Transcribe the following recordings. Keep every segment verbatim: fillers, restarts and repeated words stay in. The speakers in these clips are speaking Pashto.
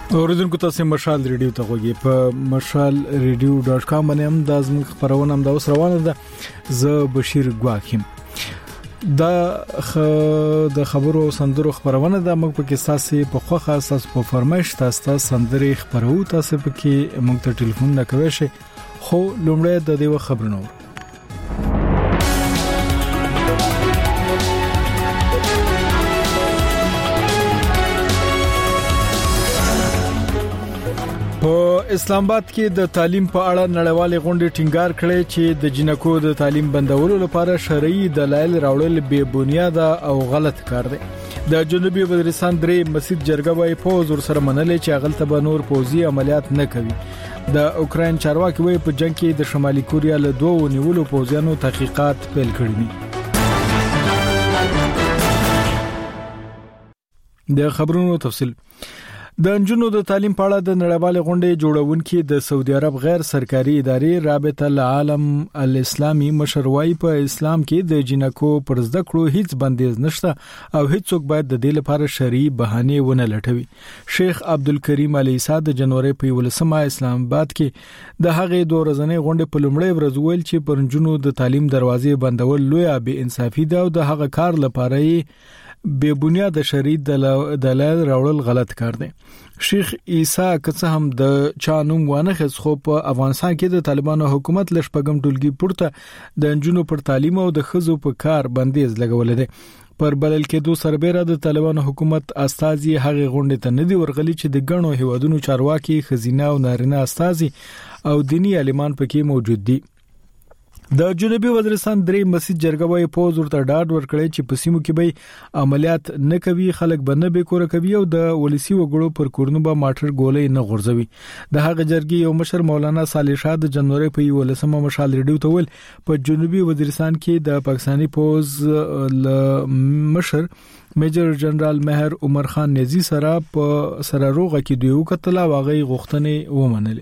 اوریدونکو تاسو مشال ریډیو ته غوږی په مشال ریډیو ډاټ کام باندې هم د زموږ خبرونه هم د اوس روانه ده. زه بشیر ګواکیم. دا خ د خبرو سندرو خبرونه ده. موږ په کې ساسي په خوخه اساس په فرمایش تاسو سندري خبرو تاسو په کې موږ ته ټلیفون نه کوي شي. خو لومړی د دې خبرونو په اسلام آباد کې د تعلیم په اړه نړیوالې غونډې ټینګار کړې چې د جنکو د تعلیم بندولو لپاره شرعي دلایل راوړل بے بنیاد او غلط کار دی. د جنوبي وزیرستان درې مسجد جرګه وايي پوز ور سره منلې چې اغلته به نور پوزي عملیات نه کوي. د اوکرين چارواکي وايي په جنگ کې د شمالي کوریا له دوه نیولو پوزيانو تحقیقات پیل کړي دي. د خبرونو تفصیل د انجونو د تعلیم په اړه د نړیوالې غونډې جوړونکو د سعودي عرب غیر سرکاري ادارې رابطه العالم الاسلامي مشروعي په اسلام کې د جنکو پر زده کړو هیڅ بندیز نشته او هیڅوک باید د دې لپاره شرعي بهانه ونه لټوي. شیخ عبدالکریم علي عیسی د جنوري په ولسمه اسلام آباد کې د هغې دوه ورځې غونډې په لومړۍ ورځ ویل چې پر انجونو د تعلیم دروازې بندول لوی بې انصافي ده او د هغه کار لپاره بے بنیاد شرعي دلایل راوړل غلط کار دی. شیخ عیسی کڅ هم د چانوم وانه خص خو په افغانستان کې د طالبانو حکومت لشپګم ټولګي پورته د انجونو پر تعلیم او د خزو په کار بندیز لګول دي. پر بلل کې دوه سربېره د طالبانو حکومت استازي هغه غونډه ته ندي ورغلي چې د غنو هیوادونو چارواکي خزینه او نارینه استازي او دینی عالمان پکې موجود دي. د جنوبي وزیرستان درې مسجد جرګه وايي پوز ورته ډاډ ورکړي چې په سیمو کې به عملیات نه کوي، خلک به نه به کور کوي او د ولسی وګړو پر کورنو به ماټر ګولې نه غورځوي. د هغه جرګې یو مشر مولانا صالح شاه د جنوري په ولسمه مشال ریډیو ته ول په جنوبي وزیرستان کې د پاکستاني پوز مشر میجر جنرال مهر عمر خان نزی سره په سره روغه کې دوی وکتل او هغه غوښتنې ومنلې.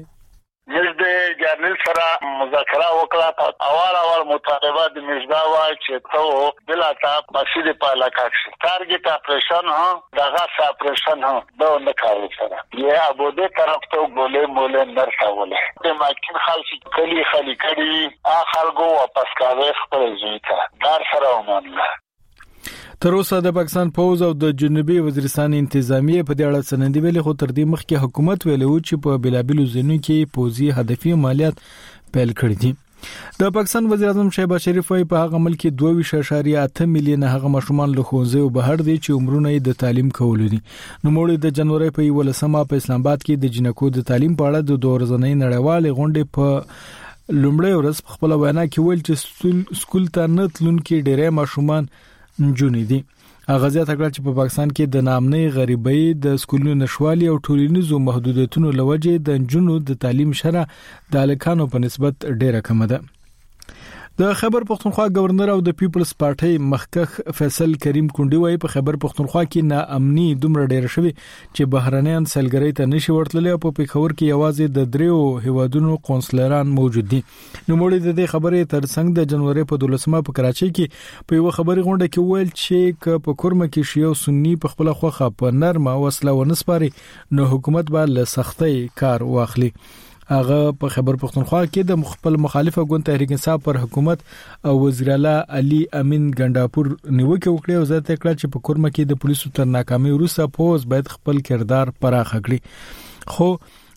جرنل سره مذاکره وکړه. اول اول مطالبه د مجداوا چې ته بلاتا مسجد په علاقه کې ټارګټ اپریشن ها دغه اپریشن ها دا نه کاوه سره یا ابوده طرف ته ګولې مولې نرساولې د ماکین خالص کلی خالی کړي اخرګو واپس کاوه خپل ځای دار سره ومنله. تر اوسه د پاکستان پوز او د جنوبي وزیرستان انتظامیه په دې اړه سندې ویلي خو تر دې مخکې حکومت ویلو چې په بلابلو ځینو کې پوزي هدفي عملیات پیل کړي دي. د پاکستان وزیر اعظم شهباز شریف وايي په هغه ملک کې دوه ویشت اعشاریه اته میلیونه هغه ماشومان له ښوونځي او بهر دي چې عمرونه یې د تعلیم کولو دي. نو موږ د جنوري په ولسمه په اسلام آباد کې د جنکو د تعلیم په اړه د دوه ورځې نړیوالې غونډې په لومړی ورځ په خپل وینا کې ویل چې سکول ته نه تلونکي ډېرې ماشومان نجونې دي. اغازیات کړ چې په پاکستان کې د نامنۍ غریبۍ د سکولونو نشوالي او ټولنیزو محدودیتونو لوجه د نجونو د تعلیم شره د الکانو په نسبت ډیره کم ده. د خیبر پختونخوا گورنر او د پیپلز پارټي مخکخ فیصل کریم کونډي وايي په خیبر پختونخوا کې ناامني دومره ډیره شوی چې بهرنیان سلګری ته نشي ورتللی او په پیښور کې یوازې د دریو هیوادونو قونسلران موجود دي. نو موږ د دې خبرې ترڅنګ د جنوري په دولسمه په کراچۍ کې په یو خبري غونډه کې ویل چې په کورمه کې شیو سنی په خپل خوخه په نرمه وسله ونسپاري نو حکومت به له سختۍ کار واخلي. هغه په خیبر پختونخوا کې د خپل مخالفه ګوند تحریک انصاف پر حکومت او وزیر اعلی علي امین ګنداپور نیوکه وکړه او زیاته کړه چې په کورمه کې د پولیسو تر ناکامۍ وروسته پوز باید خپل کردار پراخ کړي. خو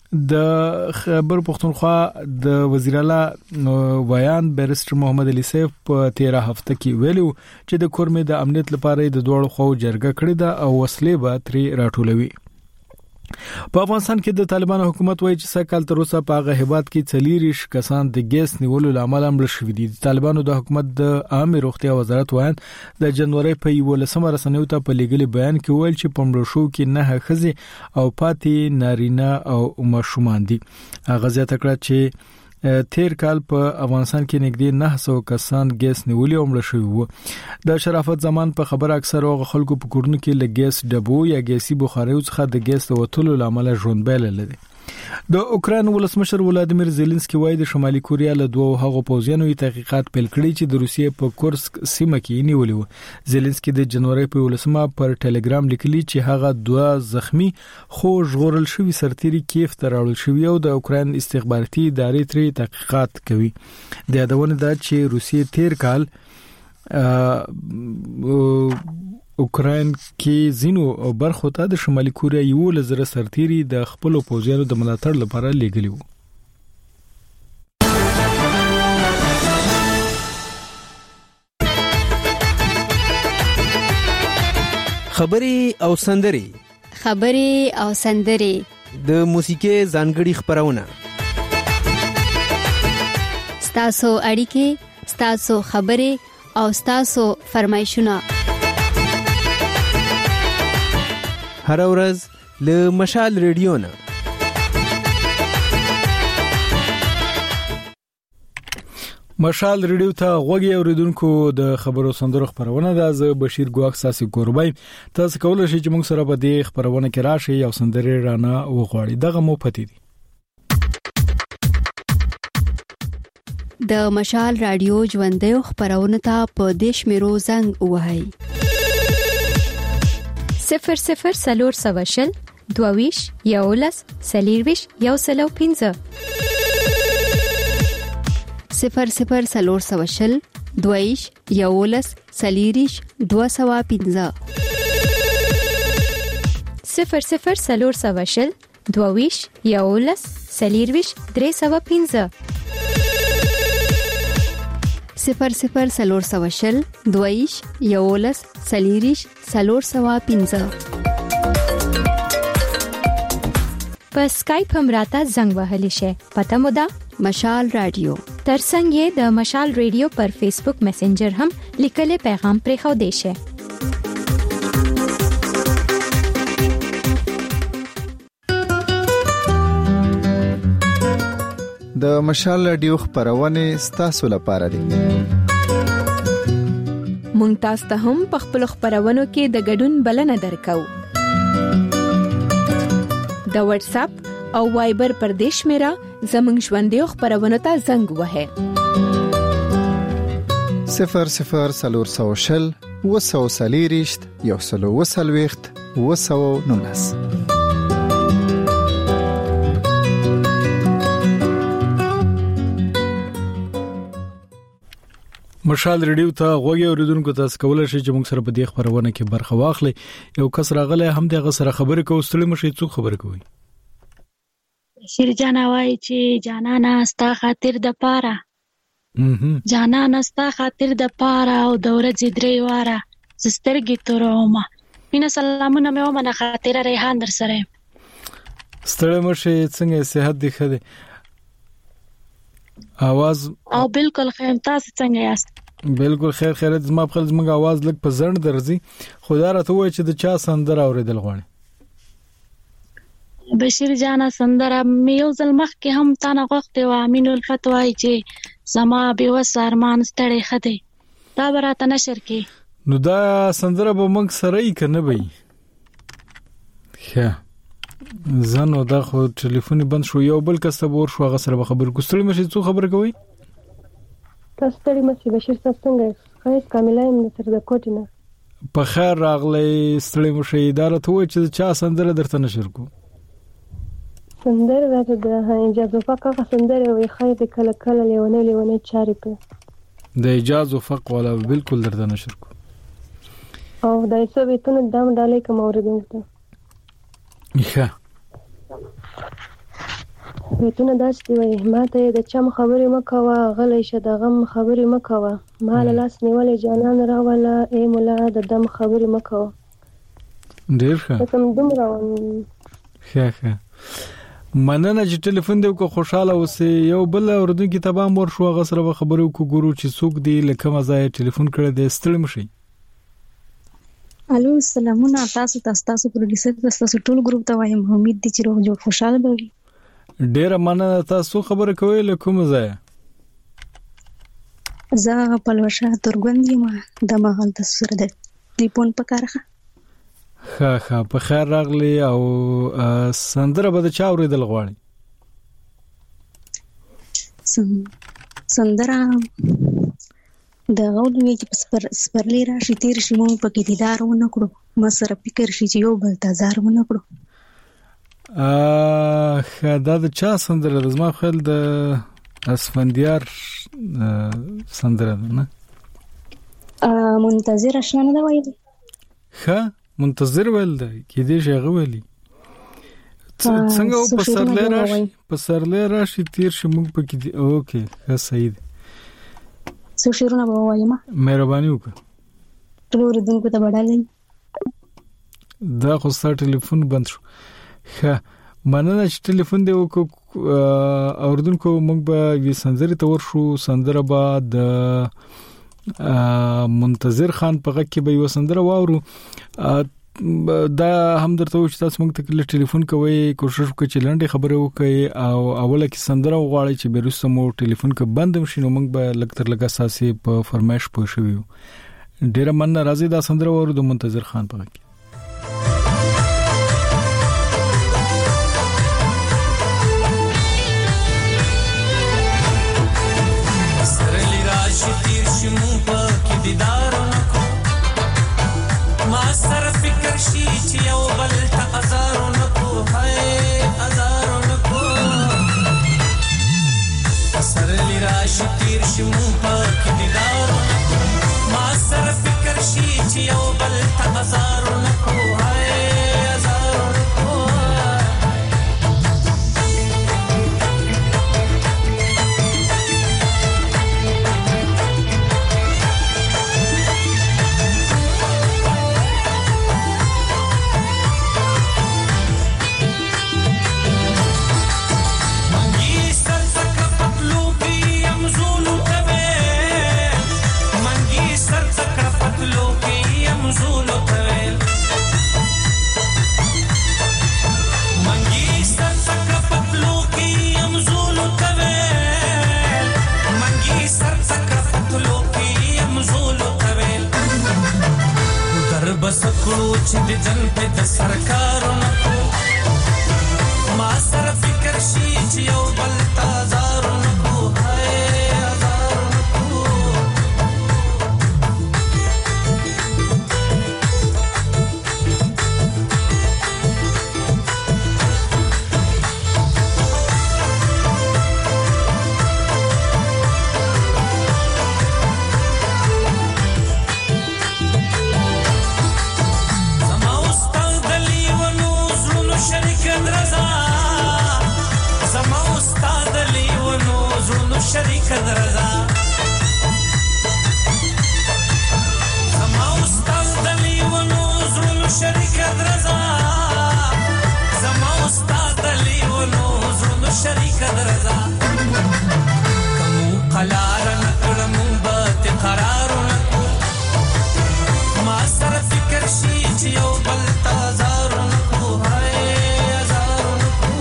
د خیبر پختونخوا د وزیر اعلی ویان بیرستر محمد علي سیف په تیرا هفته کې ویلو چې د کورمه د امنیت لپاره د دوړو خو جرګه کړې ده او وسلې به ترې راټولوي. په افغانستان کې د طالبانو حکومت وایي چې سکهال تر اوسه په هغه هیواد کې څلیریش کسان د ګیس نیولو لامل مړ شوي دي. طالبانو د حکومت د عامه روغتیا وزارت وایي د جنوري په ولسمه رسنیو ته په لګلي بیان کې ویل چې په مړ شو کې نه خزي او پاتې نارینه او ماشومان دي. هغه زیاته کړه چې تیر کال په افغانستان کې نږدې نه سو کسان ګیس نیولي او مړ شوي وو. د شرافت زمان په خبر اکثر او خلکو په کورونو کې له ګیس ډبو یا ګیسي بخاریو څخه د ګیس وټولو لامل ژوند بیل لري. د اوکران ولسمشر ولادیمیر زيلنسکي وایي د شمالي کوریا له دوه هغو پوځیانو تحقیقات پیل کړي چې د روسیې په کورسک سیمه کې نیولې و. زيلنسکي د جنوري په ولسمه پر ټلګرام لیکلي چې هغه دوه زخمی خو ژغورل شوی سرتیري کیف ته راوړل شوی او د اوکران استخباراتي ادارې ترې تحقیقات کوي. د یادونه ده چې روسیې تیر کال اوکران کې زینو او برخو ته د شمالي کوریا یو لزر سرتيري د خپل پوځیانو د ملاتړ لپاره لېږلي وو. خبري او سندري خبري او سندري د موسیقي ځانګړي خبرونه ستاسو اړیکې ستاسو خبري او ستاسو فرمایشونه هر ورځ له مشال ریډیو نه. مشال ریډیو ته غوږی اوریدونکو د خبرو سندرو خبرونه ده. زه بشیر ګواک ساسي کوربای. تاسو کولای شئ چې موږ سره په دې خبرونه کې راشئ او سندري رانه وغواړئ. دغه مو پتی دي. د مشال رادیو ژوندې خبرونه ته په دیش میرو زنګ وهاي صفر صفر سلور سواشل دوویش یولس سلیرویش یو سلو پینزه صفر صفر سلور سواشل دوویش یولس سلیریش دو سوا پینزه صفر صفر سلور سواشل دوویش یولس سلیرویش درې سوا پینزه صفر صفر سلور سواشل دویش یولس سلیریش سلور سوا پینزه. په سکایپ هم راته زنګ وهلی شي. پته مو ده مشال رادیو. ترڅنګ یې د مشال ریډیو پر فیسبوک میسنجر هم لیکلي پیغام پرې خو دی شي. د مشال رادیو خبرونه ستاسو لپاره دي. مونږ تاسو ته هم په خپل خبرونو کې د ګډون بلنه درکو. د واتس اپ او وایبر پر دیش میرا زمنګ ژوندې خبرونه ته زنګ وهه صفر صفر سلور سوشل وسو سلیریشت یو سلو وسلويخت وسو نونس. مشال ریډیو ته غوږی اوریدونکو تاسو کولای شئ چې موږ سره په دې خبرونه کې برخه واخلئ. یو کس راغلی هم دغه سره خبرې کوي. ستړي مشي څو خبرې کوي. شیر جانا وای چې جانانا ستا خاطر د پاره جانانا ستا خاطر د پاره او د ورځې درې واره زسترګې تورما مینا سلامونه مې ومنه خاطر ریحان در سره. ستړي مشي څنګه صحت دی خده आवाज او بالکل خیر. تاسو څنګه یاست؟ بالکل خیر خیرت. زما په خپل زموږ आवाज لګ په زړه درځي. خدای راته وای چې د چا سندره اوریدل غواړي. بشیر جانا سندره مې یو ځل مخ کې هم تانه غوښته و. امین الفت وای چې زما به وسارمان ستړي خده دا براته نشر کې. نو دا سندره به موږ سره یې کنه وي. ښه زنو دا خو ټلیفون بند شو. یو بل کس ته ور شو هغه سره خبر کوستل مشي څو خبر کوي. تاسو ستړي مشي بشیر تاسو څنګه خیر کاملای من تر د کوټینه په خیر راغلی. ستړي مشي اداره ته وای چې چا سندره درته نشر کو. سندره راته د اجازه فقره سندره وي خیر کله کله لیونه لیونه چاري په د اجازه فقره ولا بالکل درته نشر کو. او دای څه ویتونه دم ډالې کوم اوریدونکو ښه ویتونه داسې وي ماته د چم خبرې مکوه غلې شه د غم خبرې مکوه مال لاس نیولې جانان راوله ای مولا د دم خبرې مکوه. ډیر ښه. کوم دومره ښه ښه مننه چې ټلیفون دې کو خوشاله اوسې. یو بل اوردونکو ته به مور شو هغه سره خبرو کو ګورو چې څوک دی لکه مزه ټلیفون کړی دی. ستړي مشي. الو سلامونه تاسو تاسو تاسو پروډوسر تاسو ټول ګروپ ته وایم. امید دي چې روغ جوړ خوشاله به وي. ډیر مننه. تاسو خبره کوئ له کوم ځای؟ زه په لوشه ترګوند یم د مغل تاسو سره د ټلیفون په کارخه. ښه ښه په خیر راغلی. او سندره به د چا اوریدل غواړي؟ سندره د غوډوي چې پر سپرلی راشي تیر شي مونږ پکې دیدار ونه کړو ما سره فکر شي چې یو بل تزار ونه کړو. ا دا د چا سندره د زما خپل د اسفندیار سندره نه ا منتظر آشنا نه وایي ښه منتظر ول دی کې دې شغه ویلي څنګه په سرلې راشي په سرلې راشي تیر شي مونږ پکې دی اوکې ښه صحیح دی. څو شیرونه به وایم مهرباني وکړه ټول دونکو ته وړاندې دا خو ستاسو ټلیفون بند شو. ښه مننه چې ټلیفون دی وکړو اوردونکو موږ به وی سندري تور شو سندره با د منتظر خان په غږ کې به یو سندره واورو دا هم درته و چې تاسو موږ ته کله ټلیفون کوئ کوشش وکړئ چې لنډه خبره وکړئ او اوله کې سندره وغواړئ چې بیرسته مو ټلیفون کې بند شي نو موږ به لکتر لګا اساسي په فرمایش پوه شو. ډیره مننه راځي دا سندره واورو د منتظر خان په غږ کې. شي چې یو بل ته ازارو نکو هاي ازارو نکو سره لراشي تیر شي مون پاک دیدارو نکو ما سره فکر شي چې یو بل ته ازارو نکو هاي ازارو نکو سکړو چې د جن په د سرکارونو ما سره فکر شي چې یو بل تازارونو هاي ازارونو شریک درزا زما استاد دلی ونو زړونو شریک درزا زما استاد دلی ونو زړونو شریک درزا کوم قلار نکړم بات قرار نکو ما سره فکر شي چې یو بل تازار نکو هاي ازار نکو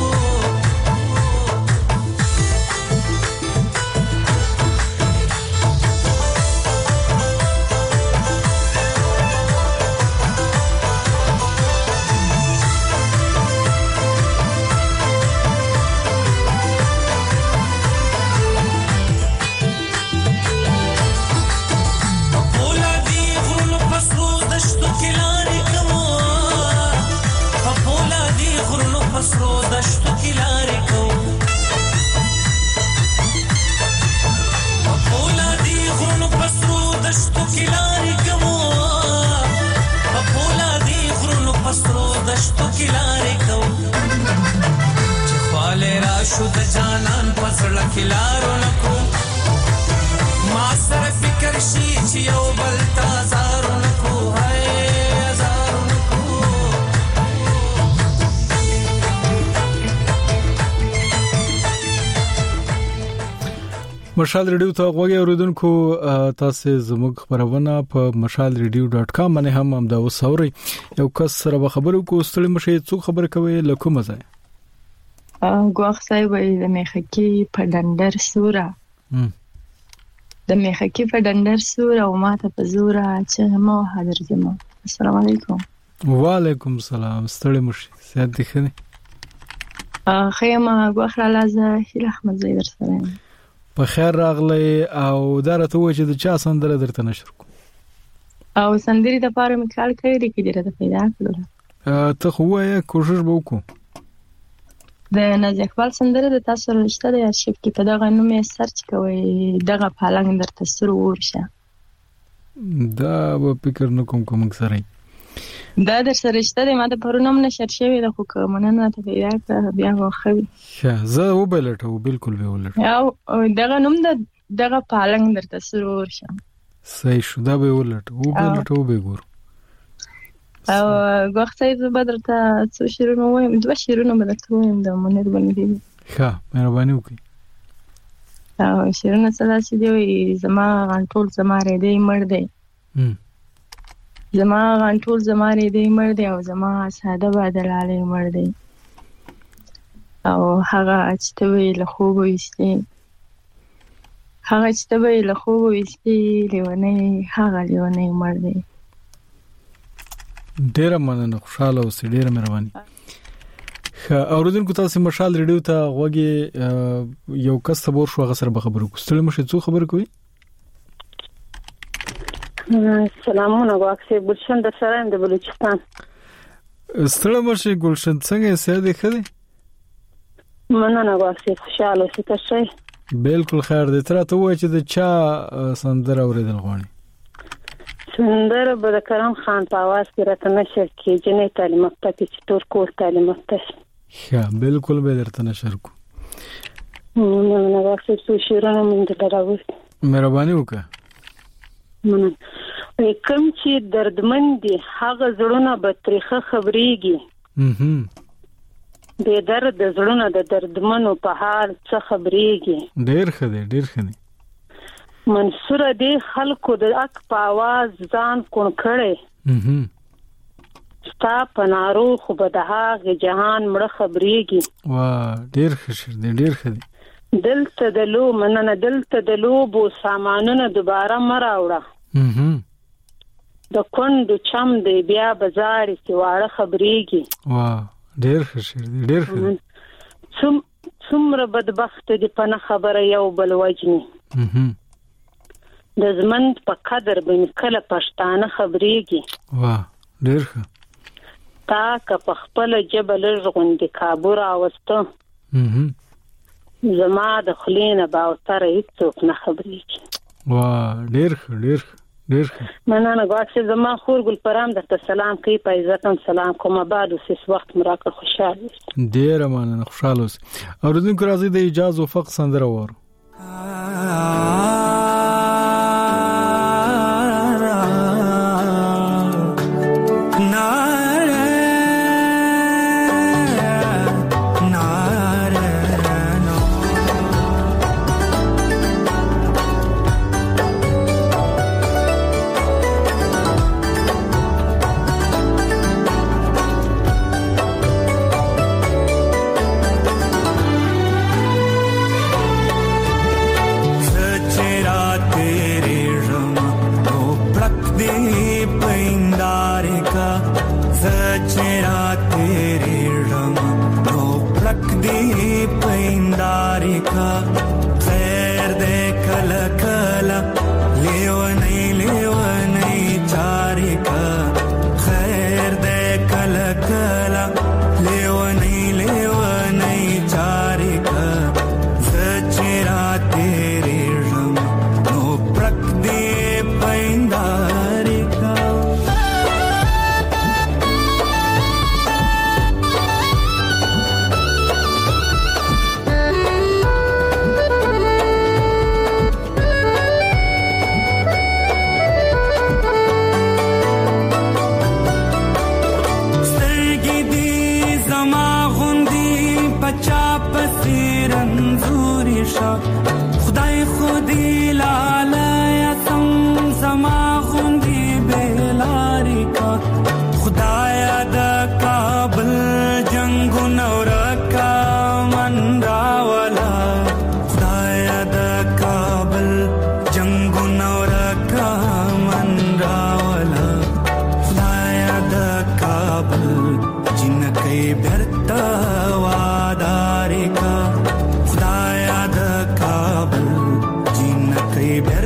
شو د جانان پسړه کلارو نکو ما سره فکر شي چې یو بل تازارو نکو هاي ازارو نکو مشال ریډیو ته غوږی اوریدونکو تاسو زموږ خبرونه په مشال ریډیو ډاټ کام باندې هم هم دا وسوري یو کس سره خبرو کو ستړي مشه څو خبر کوي لکه مزه ګواخ صاحب د میخکی په ډندر سورا د میخکی په ډندر سورا او ماته په زورا چې مو حاضر جمع. السلام علیکم. وعلیکم السلام. ستړي مشه سات دي خنه خیمه ګواخ را لازه هیله احمد زیدر سره په خیر راغلی او دا راته وایي چې د چا سندره درته نشر کو او سندري د پاره مې کار کړی دی کې درته پیدا کړل ته خو وایې کوشش به وکړو د نازي اقبال سندره د تاسو رښتا د ارشیف کې په دغه نوم یې سرچ کوئ دغه پالنګ درته سره ورشه دا به فکر نه کوم کوم سره دا در سره رښتا د ماده پرونم نشر شوی د خو کومنه ته پیدا کړ بیا واخوي ښه زه وبلټو بالکل به ولټ او دغه نوم د دغه پالنګ درته سره ورشه صحیح شو دا به ولټ وبلټو به ګور او غوښتې زه بدرته څو شیرونه وایم دوه شیرونه بدرته وایم د منیر باندې ښه مهرباني وکړئ او شیرونه څه چې دی زما غنټول زما ریدې مړ دی زما غنټول زما ریدې مړ دی او زما ساده بدلاله مړ دی او هغه چې ته له خوب وېستې هغه چې ته له خوب وېستې لیونه هغه لیونه مړ دی ډیره مننه خوشاله اوسې ډیره مهرباني ښه اوریدونکو تاسو مشال ریډیو ته غوږی یو کس خبر شو هغه سره خبرو کوستل مشه څو خبر کوي سلامونه واکسه ګلشن د سره د بلوچستان ستړي مشه ګلشن څنګه سره دی خدي مننه واکسه خوشاله اوسې تاسو بالکل خیر دی تر ته وای چې د چا سندره اوریدل غواړي سندره به د کرم خان په आवाज کې راته نشر کې جنې تعلیم یافته چې تور کور تعلیم یافته ښه بالکل به درته نشر کو نو نو واکسه څو شیرونه مونږ ته راوړي مهرباني وکړه مننه کوم چې دردمن دي هغه زړونه به تریخه خبريږي هم به درد د زړونه د دردمنو په حال څه خبريږي ډېر خدي ډېر خدي منصور دې خلکو د اک په आवाज ځان کون کړي هم ستا پنارو خو به د هغه جهان مړه خبريږي وا ډېر خشر دې ډېر خدي دلته د لو مننه دلته د لوبو سامانونه دوباره مراوړه هم د کندو چم دی بیا بازار کې واړه خبريږي وا ډېر خشر دې ډېر خدي څوم څومره بدبخت دي په نه خبره یو بل وجني هم د زمند په قدر بن کله پښتانه خبريږي وا ډېر ښه تا که په خپل جبل ژوند کابور اوسته هم زما د خلینه باوتر هیڅوک نه خبريږي وا ډېر ښه ډېر ډېر ښه مننه غواړم زما خور ګل پرام درته سلام کوي په عزت هم سلام کوم بعد اوس وخت مراکه خوشاله ډېر مننه خوشاله اوس اوریدونکو راځي د اجازه وفق سندره وره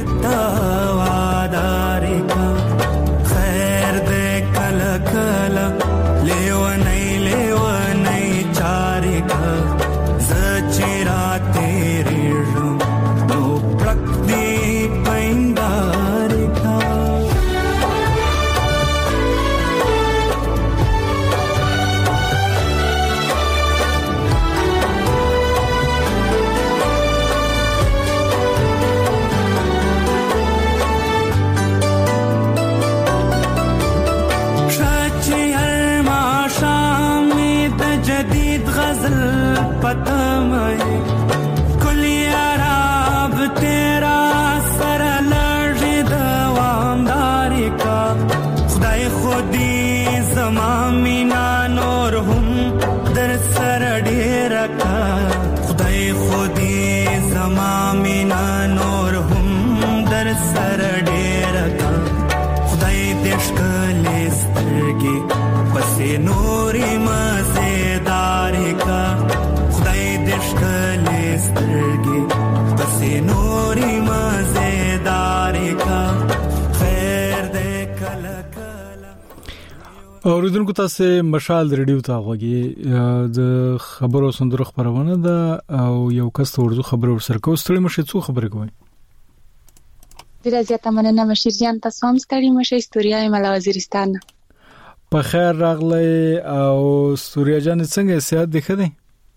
درتا وادار کا خیر دے کلا کلا لیونی لیونی چار کا زچرا تیرے رم نو پرک دی پیندار کا पता मैं कुली आराब तेरा सर लर्जी दवामदारी का खुदाई खुदी ज़मामीना नूर हम दर सर डेरा का खुदाई खुदी ज़मामीना नूर हम दर सर डेरा का खुदाई देश कले स्तरगी पसे नूरी मज़ेदारी का سترګي پسې نوري مزیدارې کا خیر دې کله کله. اوریدونکو تاسو مشال ریډیو ته غوږی د خبرو سندرو خبرونه ده او یو کس ورته خبر ورسره کو ستړي مشه څو خبرې کوي. ډیره زیاته مننه مشیر جان، تاسو هم ستړي مشه. استوریا ملا وزیرستان په خیر راغلی. او استوریا جان څنګه صحت دی ښه دی؟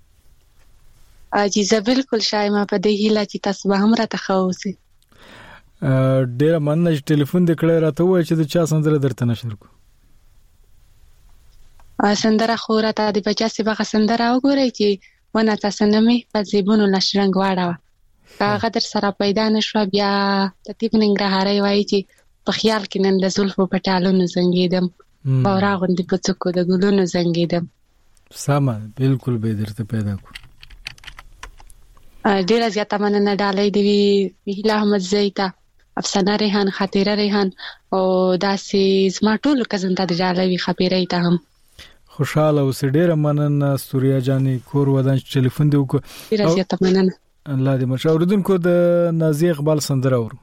اجازه بالکل شایمه په دې هیله چې تاسو به هم راته خووسي. ډیر مننه چې ټلیفون دې کړی راته وای چې د چا سندره درته نشر کو. ا سندره خو راته د بچا سی بغه سندره وګورئ چې ونه تاسو نه می په زیبونو لشرنګ واړه هغه در سره پیدا نشو. بیا ترتیب ننګرهاري وای چې په خیال کې نن د زلفو په ټالونو زنګیدم او راغوندې په څوکو د ګلونو زنګیدم. سم بالکل به درته پیدا کو. ډیره زیاته مننه ډالۍ دی ویلا احمد زیتا افسانه ریحان خاطره ریحان او داسې زما ټول کزنده د ډالۍ خبرې ته هم خوشاله اوس. ډیره مننه استوریا جانې کور ودان ټلیفون دی وک. ډیره زیاته مننه. الله دې مشاوردونکو د نازي اقبال سندره ورو.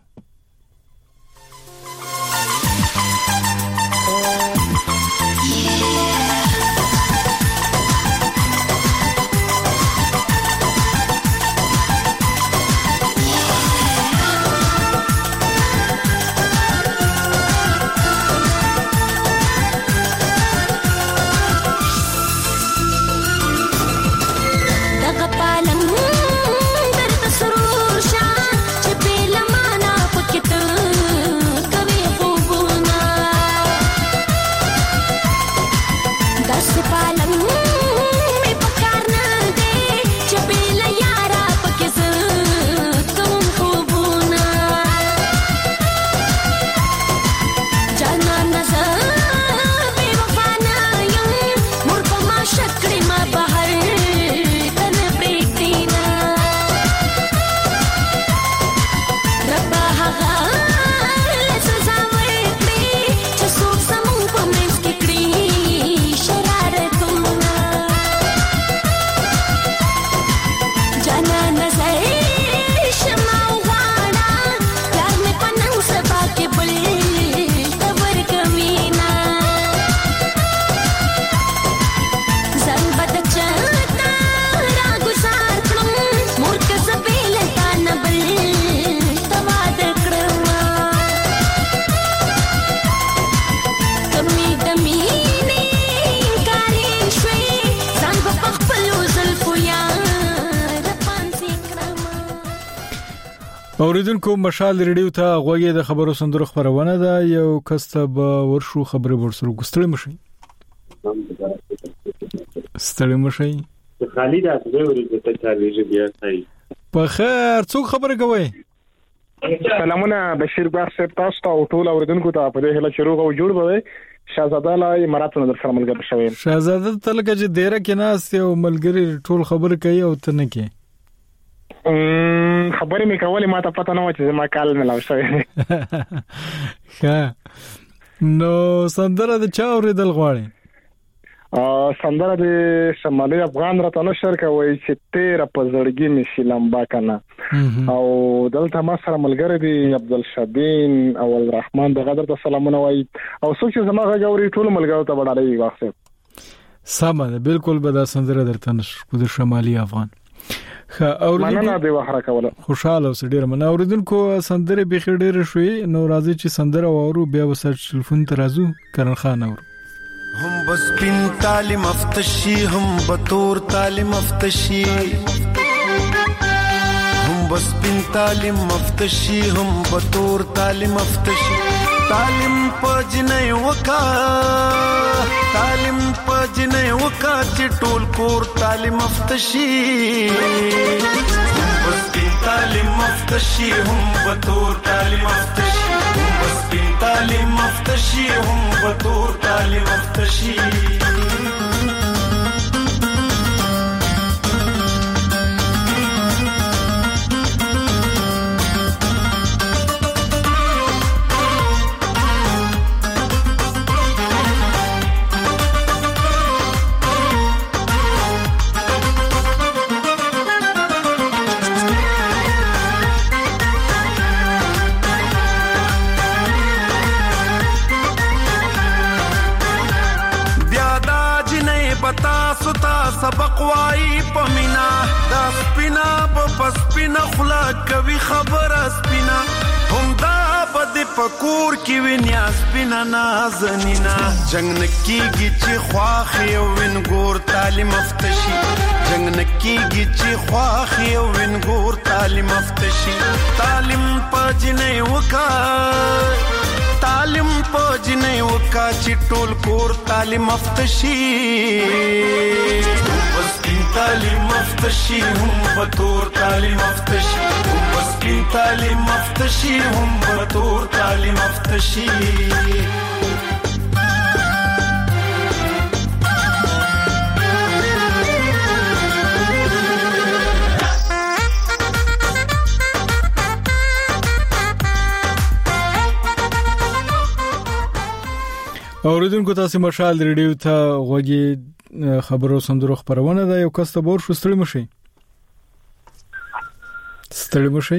اوریدونکو مشال ریډیو ته غوږی د خبرو سندرو خبرونه ده. یو کس ته به ورشو خبرې ورسره ګستړي مشي ستړي مشي خالي د ازوی ورته چاليږي بیا صحیح. په خیر څوک خبرې کوي؟ سلامونه بشیر باغ صاحب، تاسو ته او ټول اوریدونکو ته په دې هله شروع او جوړ بوي. شاهزاده لا اماراتونو در سره ملګری شوی. شاهزاده تلګه چې ډیره کې ناس یو ملګری ټول خبرې کوي او ته نه کې خبرې مې کولې، ما ته پته نه و چې ما کال نه لاو شوی. ښه نو سندره د چا اوریدل غواړي؟ سندره د شمالي افغان راته نشر کوي چې تیر په زړګي می شلمبا کنه او دلته ما سره ملګری دی عبدالشبین او الرحمن د غدر ته سلامونه وای او څوک چې زما غوړي ټول ملګرو ته وړاندې واخسه سمه بالکل به دا سندره درته نشر کو د شمالي افغان خا مننه دی وحره کوله خوشاله اوس ډیر مننه اوریدونکو سندره به خیر ډیر شوي نو راځي چې سندره وورو بیا وسر ټلیفون ته راځو کرن خان اور هم بس پین تعلیم افتشی هم بطور تعلیم افتشی هم بس پین تعلیم افتشی هم بطور تعلیم افتشی تعلیم پجنه وکا تعلیم پجنه وکا چې ټول کور تعلیم افتشی هم بس پین تعلیم افتشی هم بطور تعلیم افتشی هم بس پین تعلیم افتشی هم بطور تعلیم افتشی سبق وای پمینا دا سپینا په پسپینا خلا کوي خبر اسپینا هم دا بد پکور کی وینیا سپینا نازنینا جنگ نکیږي چې خواخي او وینګور تعلیم افتشي جنگ نکیږي چې خواخي او وینګور تعلیم افتشي تعلیم پجنه وکا تعلیم پجنه وکا چې ټول کور تعلیم افتشي بس کی تعلیم افتشی هم بطور تعلیم افتشی هم بس کی تعلیم افتشی هم بطور تعلیم افتشی اوریدونکو تاسو مشال ریډیو ته غوږی خبرو سندرو خبرونه ده یو کس ته بور شو ستړي مشي ستړي مشي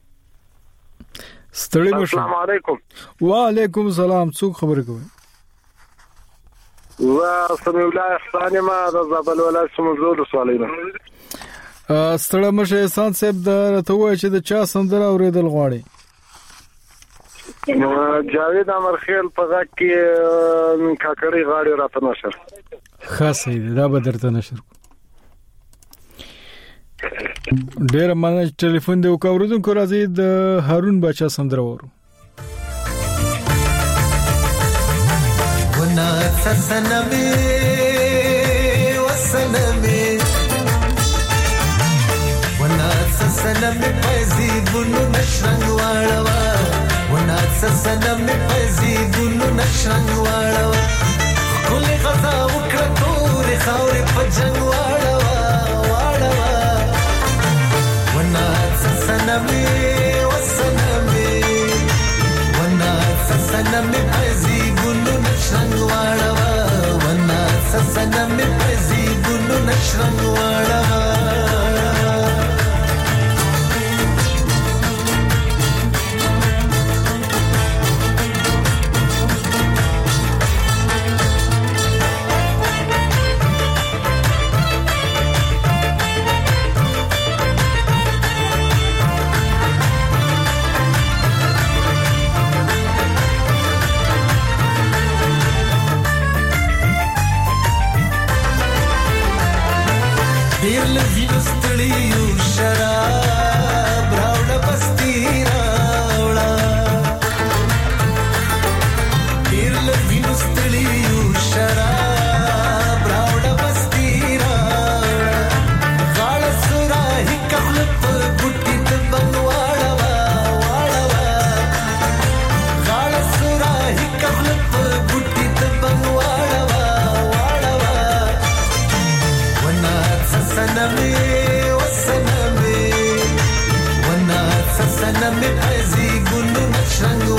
ستړي مشي السلام علیکم وعلیکم السلام څوک خبرې کوي وا سمي الله احسان ما د زبل ولا سمزور سوالینه ستړي مشي احسان صاحب دا ته وای چې د چا سندره اوریدل غواړي جاوید امرخیل په غږ کې کاکړی غاړي راته نشر خاصه دی دا به درته نشر ډیر مننه ټلیفون دی وکړو راځي د هارون بچا سندره ورو ونا سسنمي وسنمي ونا سسنمي پزيبونو نشرنګ واړوا ونا سسنمي پزيبونو نشرنګ واړوا کول غزا وکړه تور خاور په جنگ واړوا واړوا ونا سسنمي وسنمي ونا سسنمي پزيبونو نشرنګ واړوا ونا سسنمي پزيبونو نشرنګ واړوا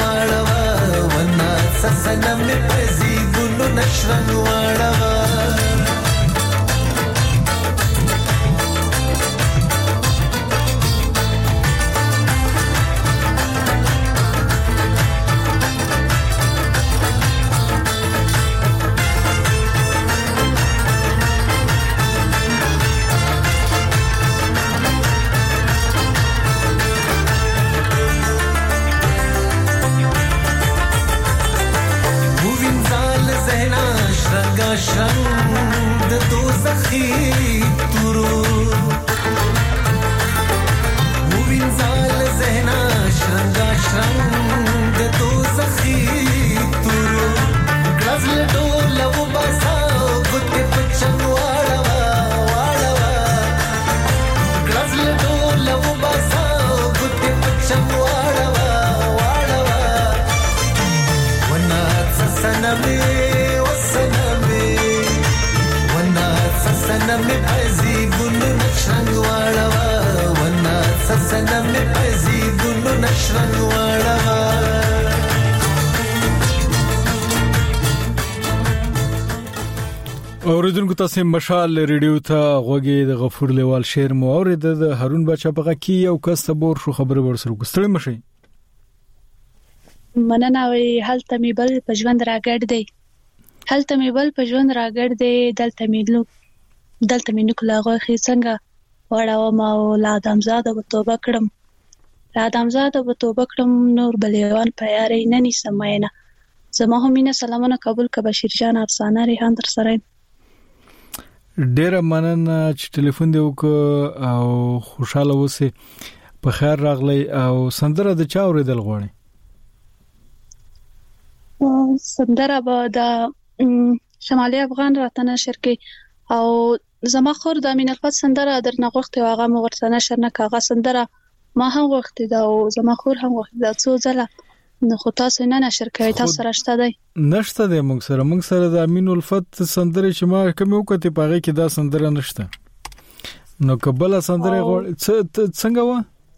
سنم پزی ګلو نشرنګ واړه لشرنګ واړه. اوریدونکو تاسو مشال ریډیو ته غوږی د غفور لیوال شعر مو اورید د هارون بچا په کې یو کس تبور شو خبره ورسره کوستړی مشي. مننه وی هلته می بل په ژوند راګړ دی هلته می بل په ژوند راګړ دی دلته می لو دلته می نکلا غوخي څنګه وړاو ما ول ادمزاده په توبه کړم لا ادمزاده په توبه کړم نور بلیوان په یاري نني سماینه زما همینه سلامونه قبول ک بشیر جان افسانه ریحان در سره ډیره مننه چې ټلیفون دی وک او خوشاله اوسئ په خیر راغلی او سندره د چا اوریدل غواړي؟ سندره به د شمالي افغان راته نشر کې او زما خور د امین الفت سندره درنه غوښتي هغه مو ورته نشر نه کاغه سندره ما هم غوښتي دا او زما خور هم غوښتي دا څو ځله نو خو تاسو نه نشر کوي تاسو راشته دی نشته دی موږ سره موږ سره د امین الفت سندره چې ما کوم وکړه په هغه کې دا سندره نشته نو قبل سندره څنګه و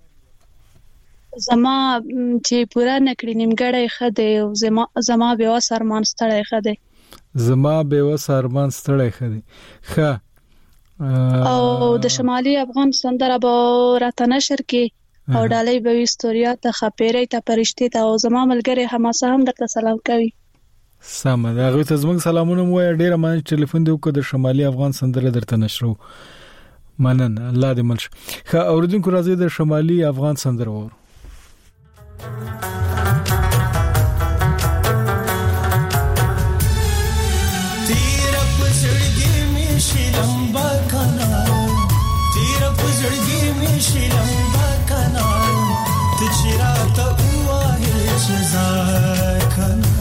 زما چې پورا نکړی نیمګړی خده او زما زما به وس ارمان ستړی خده زما به وس ارمان ستړی خده ښه او د شمالي افغان سندره به راته نشر کې او ډالۍ به استوریا ته خپېرې ته پرشتي ته او زما ملګری حماسه هم درته سلام کوي. سم دا غوښته زموږ سلامونه مو ډیره مننه ټلیفون دی وکړه د شمالي افغان سندره درته نشرو مننه الله دې ملش. ښه اوریدونکو راځي د شمالي افغان سندره وور تیر پزړګي می شلمبا کنا تیر پزړګي می شلمبا تچراته وای چې زکنا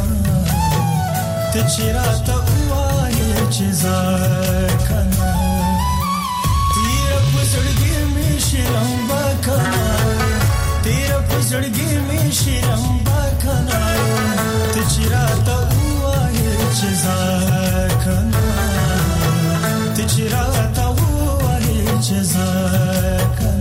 تچراته وای چې زکنا تیر پزړګي می شلمبا کنا تیر پزړګي می شلمبا کنا تچراته وای چې زکنا تچراته وای چې زکنا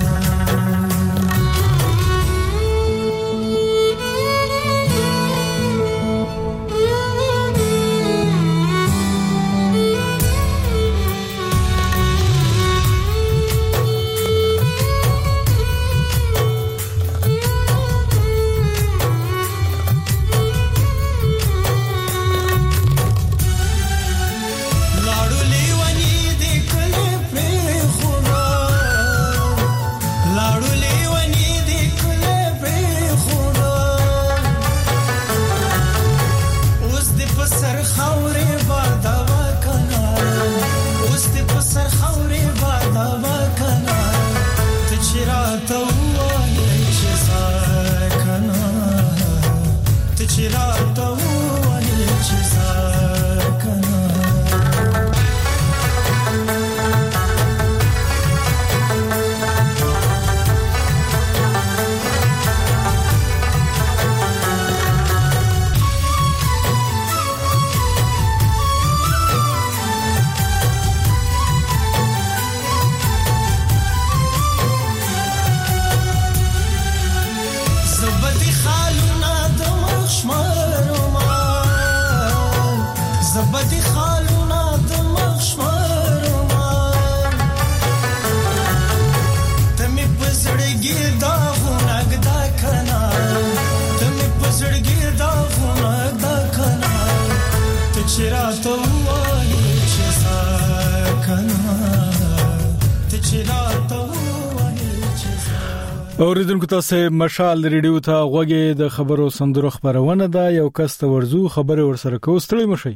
اوریدونکو تاسو مشال ریډیو ته غوږی د خبرو سندرو خبرونه ده یو کس ته ورزو خبره ورسره کوستړی مشي.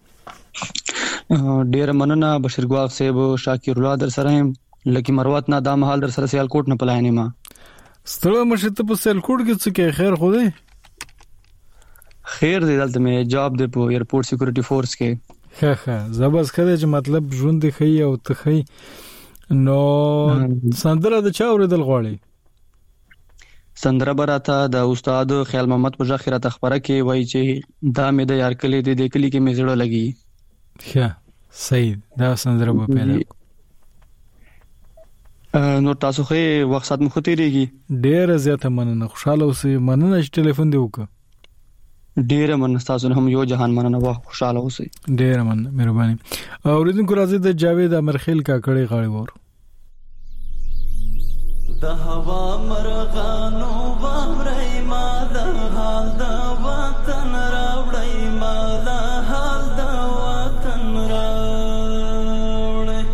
ډیر مننه بشیر ګواف صاحب شاکر الله در سره لکی مروت نه د محل در سره سیالکوټ نه پلاینې ما ستړی مشي ته په سیالکوټ کې څه کې خیر خو دی خیر دی دلته مې جاب دی په ایرپورټ سکیورټي فورس کې ښه ښه زبرس کړي چې مطلب ژوند دی خي او تخي نو سندره د چا اوریدل غواړي سندره براته د استاد خیال محمد په ځخره تخبره کې وای چې دا مې د یار کلی دی د کلی کې مې زړه لګي ښه صحیح دا سندره په پیدا نو تاسو خو وخت سات مخ تیریږي ډیر زیاته مننه خوشاله اوسئ مننه چې ټلیفون دی وکړه ډیر مننه تاسو هم یو جهان مننه وا خوشاله اوسئ ډیر مننه مهرباني اوریدونکو راځي د جاوید امرخیل کا کړي غاړي ور د هوا مرغانو وامرای ما د حال د وطن راوړی ما د حال د وطن راوړی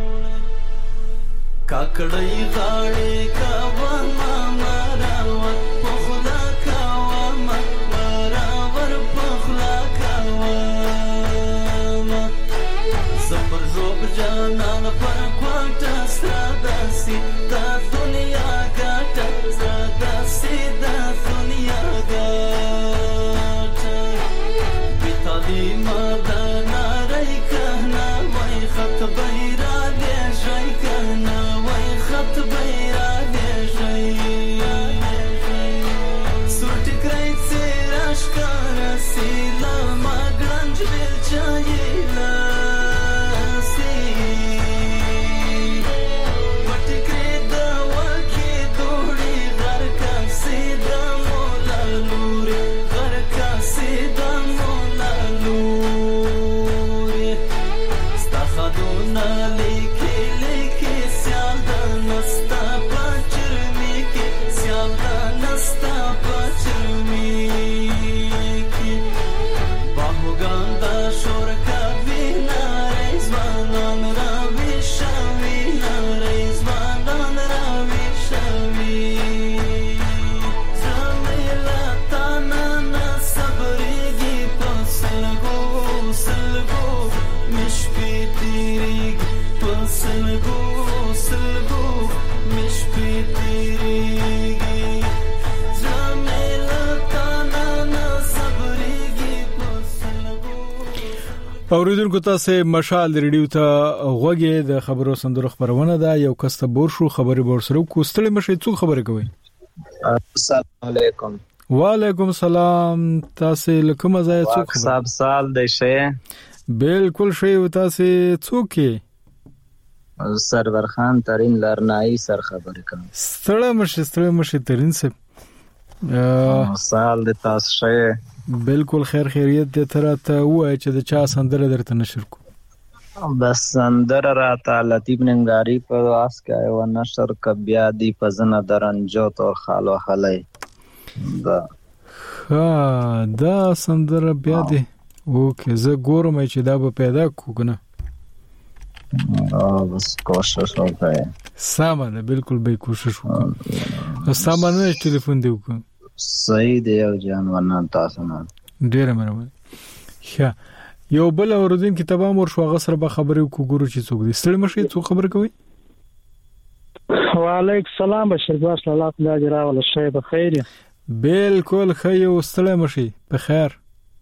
کاکړی غاړي کا ما مراوت پخلا کا ما مراور پخلا کا زبر روب جانان پر کوټه ساداسي تا دنیا ګټه ساداسي دا دنیا ګټه بتالي مدنا رای کنا وای خط بیرا دې شي کنا وای خط بیرا دې شي سورټ کرای سراش کار سیلا ماګرنج بل چایلا اوریدونکو تاسو مشال ریډیو ته غوږی د خبرو سندرو خبرونه ده یو کس ته بور شو خبري بور سره کوستړی مشه څو خبره کوي السلام علیکم وعلیکم السلام تاسو لکه مزه څو خبره صاحب سال د شه بالکل شی تاسو څو کې سرور خان ترين لرنای سر خبره کوم ستړی مشه ستړی مشه ترين سه سال د تاسو شه بالکل خیر خیریت دې تراته وای چې د چا سندره درته نشر کو بس سندره راته لطیف ننګاری په واس کې او نشر کبیا دی پزنه درنجو تو خالو خلای دا ها دا سندره بیا دی اوکې زه ګورم چې دا به پیدا کوګنه اه بس کوشش وکړه سامان بالکل به کوشش وکړه سامان نه ټلیفون دی وکړه صحیح دی او جان ونه تاسو نه ډیره مهرباني ښه یو بل اوردین کې تبا مور شو غسر به خبرې وکړو چې څوک دي ستړي مشه څو خبر کوي وعلیکم السلام بشیر باس الله تعالی راول شي په خیر بالکل خیر او ستړي مشه په خیر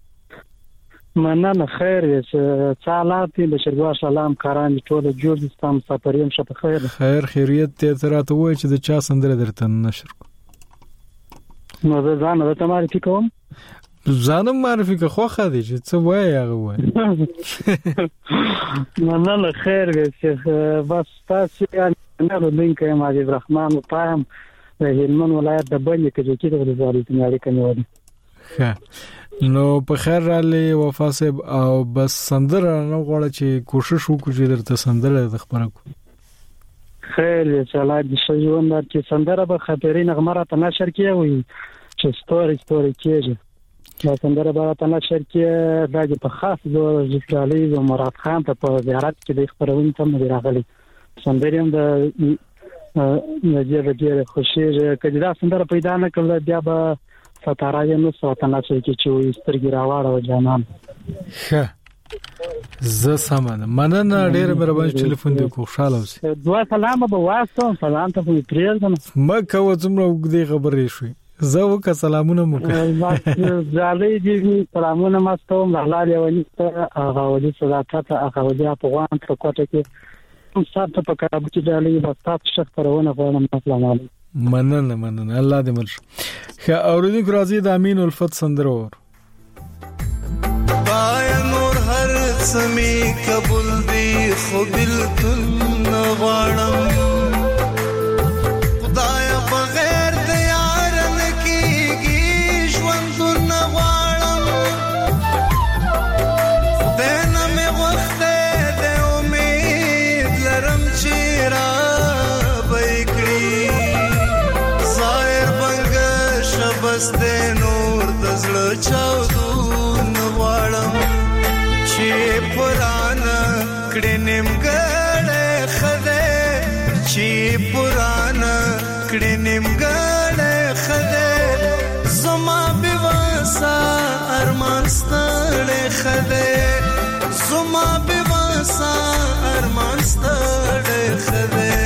مننه خیر چې چالاتي بشیر باس سلام کاران ټول جوړ دي تاسو سفریم شه په خیر خیر خیریت ته تراته وای چې د چا سندره درته نشر نو زه ځان ته معرفي کوم ځانم معرفي که خو خدي چې څه وای هغه وای نه نه خیر چې بس تاسو یې نه لینک یې ماجد الرحمن پایم د هلمند ولایت د بلې کې چې د وزارت مالي کنيوي ښه نو په خیر را لې وفا صاحب او بس سندره نو غواړم چې کوشش وکړو چې درته سندره د خبره کو خیر چې الله دې شجون در چې سندره به خبرې نغمه را ته نشر کیوي چې ستوري ستوري کېږي دا سندره به را ته نشر کې د په خاص ډول جلالي او مراد خان ته په زیارت کې د خبرون ته مې راغلي سندره هم د نجیب ډېر خوشي چې دا سندره پیدا نه کړل بیا به ستاره نو ساتنه چې چې سترګې راوړو جانان ښه زه سمه مننه ډېر مهرباني ټلیفون دی خوشاله اوسئ دوه سلام به واسطه سلام ته پریږدم مکه و څومره وګړي خبرې شوي زه وک سلامونه مکه زالي دي سلامونه ماستوم الله دې ونی هغه ودي صداقت هغه ودي په وان په کوټه کې سات په کابو چې دالي بسات شخ پرونه غواړم السلام علیکم مننه مننه الله دې مرش خ اوریدونکو راځي د امین الفت سندرور پای نور هر سمي قبول دی خو بالکل نغړم دې نور د زړه چاودون غواړم چې پرانا کړې نیمګړې خدای چې پرانا کړې نیمګړې خدای زما بواسا ارمان ستړې خدای زما بواسا ارمان ستړې خدای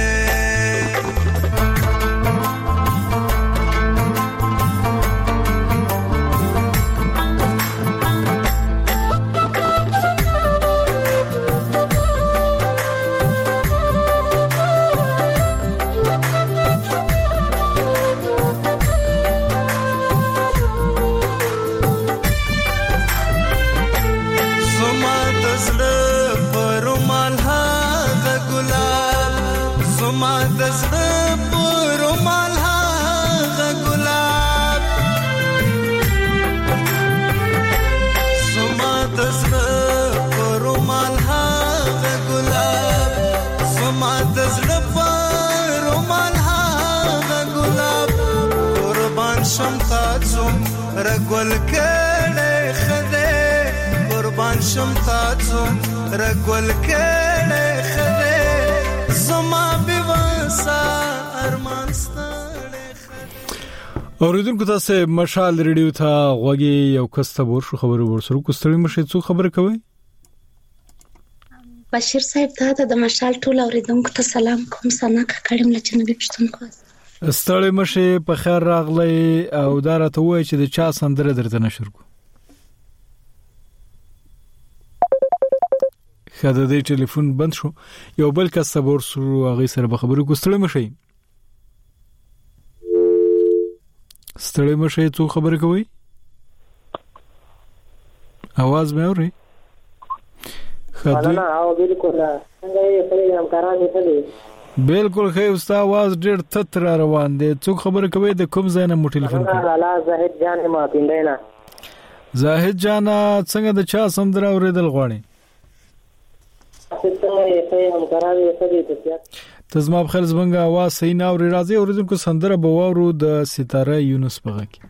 رګول کړه خدای قربان شم تاسو رګول کړه خدای زما بواسا ارمان ستړي اوریدونکو تاسو مشال ریډیو ته غوږی یو کسته ورشو خبرو ورسره کوستړي مشه څو خبر کوي بشیر صاحب ته د مشال ټول اوریدونکو ته سلام کوم سنا کړم لچنبي پښتونخوا ستړي مشه په خیر راغلی او دا راته وایي چې د چا سندره درته نشر کو خاطر دې ټلیفون بند شو یو بل کس صبر سره هغه سره به خبرو کو ستړي مشه ستړي مشه څو خبر کوي आवाज مې اوري خاطر نه او بالکل څنګه یې په همکارانو ته دي بالکل خې استاد आवाज ډېر تتر روان دي څو خبر کوي د کوم ځای نه مو ټلیفون کوي لا زاهد جان ما پیندینا زاهد جان څنګه د چا سندره اوریدل غواړي څنګه یې په همکارانو ته دي تزما بخیر زمنګ आवाज صحیح نه اوري راځي اوریدونکو سندره بوورو د ستاره یونس پغه کې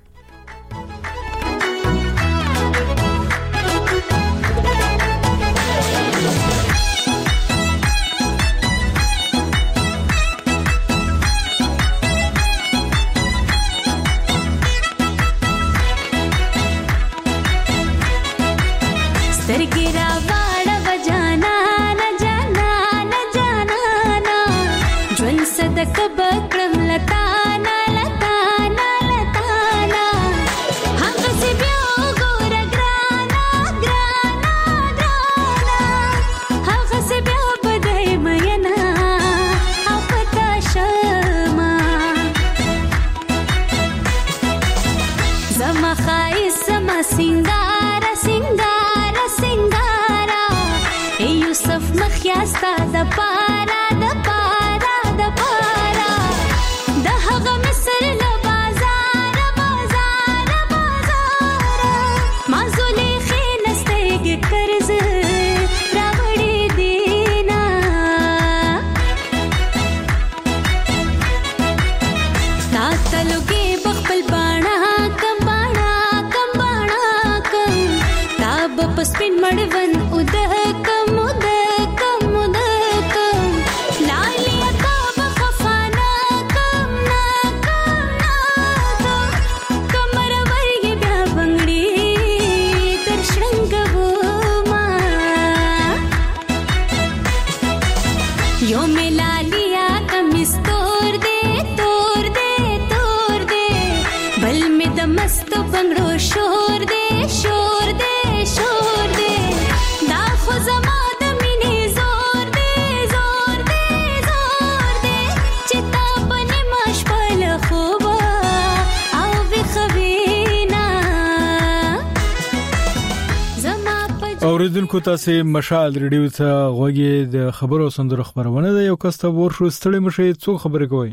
اوریدونکو تاسو مشال ریډیو ته غوږی د خبرو سندرو خبرونه ده یو کس ته ورشو ستړي مشه څو خبرې کوي